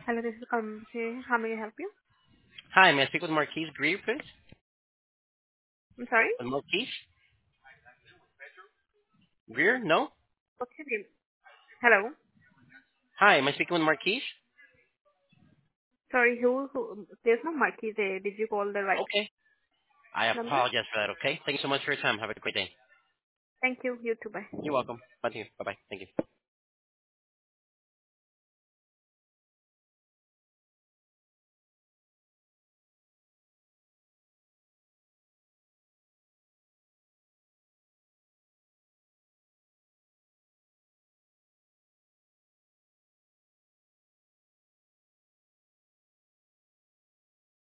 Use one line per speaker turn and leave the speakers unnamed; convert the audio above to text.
Hello, this is Kamsi. How may I help you?
Hi, may I speak with Marquise Greer, please?
I'm sorry?
With Marquise Greer? No?
What's your name? Hello?
Hi, am I speaking with Marquise?
Sorry, there's no marquee there. Did you call the right
Okay. I
number?
apologize for that, okay? Thank you so much for your time. Have a great day.
Thank you. You too. Bye.
You're welcome. Bye to you. Bye-bye. Thank you.